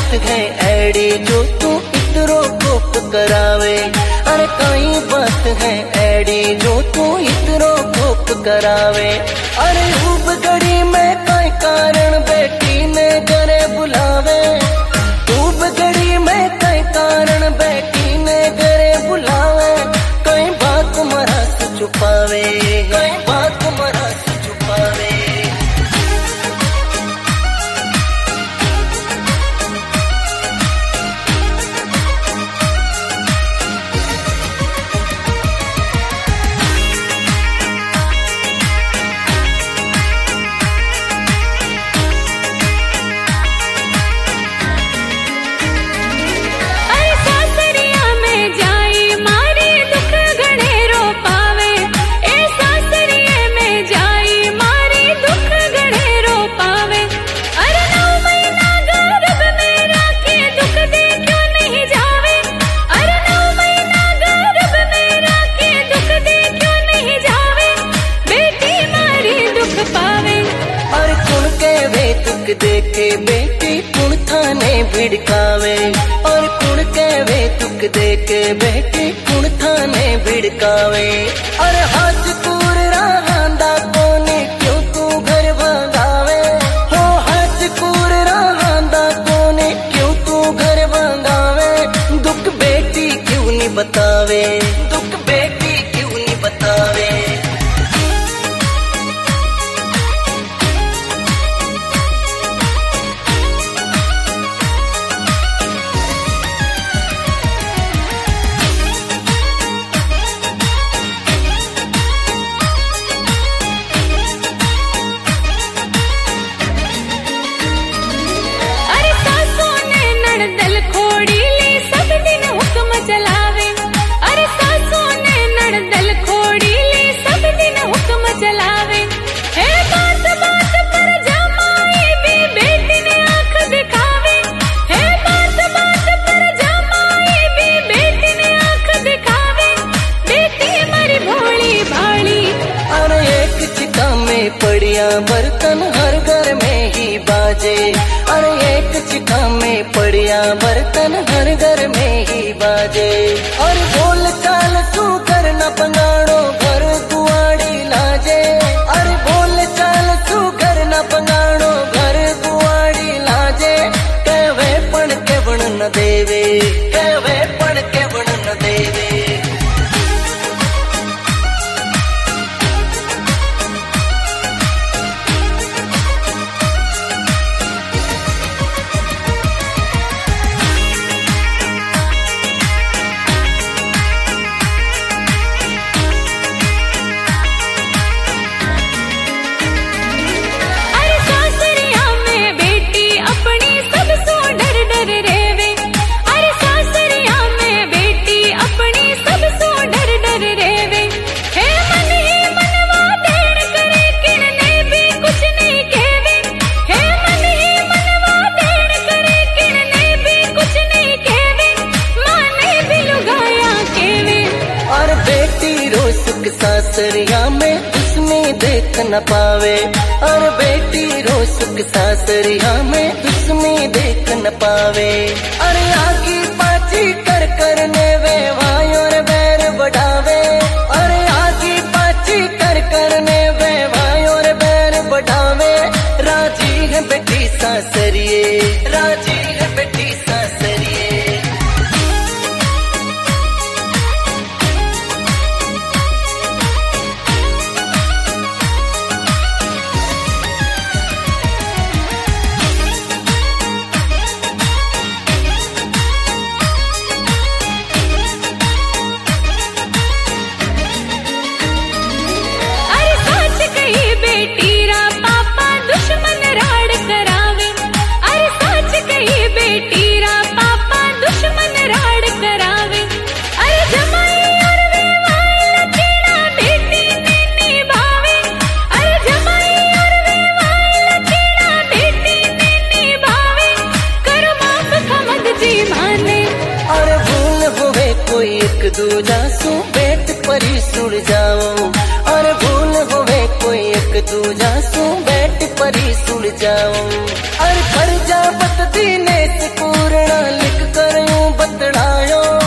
बात है एड़ी जो तू इतरो कोप करावे। अरे कई बात है एड़ी जो तू इतरो कोप करावे। अरे खूब घड़ी में कई कारण बेटी ने घरे बुलावे। खूब घड़ी में कई कारण बेटी ने घरे बुलावे। कई बात मरा से छुपावे, कई बात मरा से छुपावे। देखे बेटी कुण थाने भिड़कावे। और कुण कहवे दुख देखे बेटी कुण थाने भिड़कावे। और हाथ कूर रहांदा कोने क्यों तू घर भागावे। हो हाथ कूर रहांदा कोने क्यों तू घर भागावे। दुख बेटी क्यों नहीं बतावे, दुख बेटी क्यों नहीं बतावे। पड़िया बर्तन हर घर में ही बाजे। अरे एक चिका में पड़िया बर्तन हर घर में ही बाजे। और बोल चाल तू कर न पंगाड़ो घर कुआड़ी लाजे। अरे बोल चाल तू कर न पंगाड़ो घर कुआड़ी लाजे। कहवे पण के बण न देवे, कहवे पण के बण न देवे। सासरिया में दुश्मनी देख न पावे। और बेटी रो सुख सासरिया में दुश्मनी देख न पावे। अरे आगी पाची कर करने वे भाई और बैर बढ़ावे। अरे आगी पाची कर करने वे भाई और बैर बढ़ावे। राजी है बेटी सासरिये, राजी है बेटी सासरिये। दूजा सू बेट परी सुड़ जाओ। और भूल होवे कोई एक दूजा सू बेट पर बारी सुलझाऊं। अरे प्रजापत दिनेश पूर्ण लिख कर यूं बतलायो।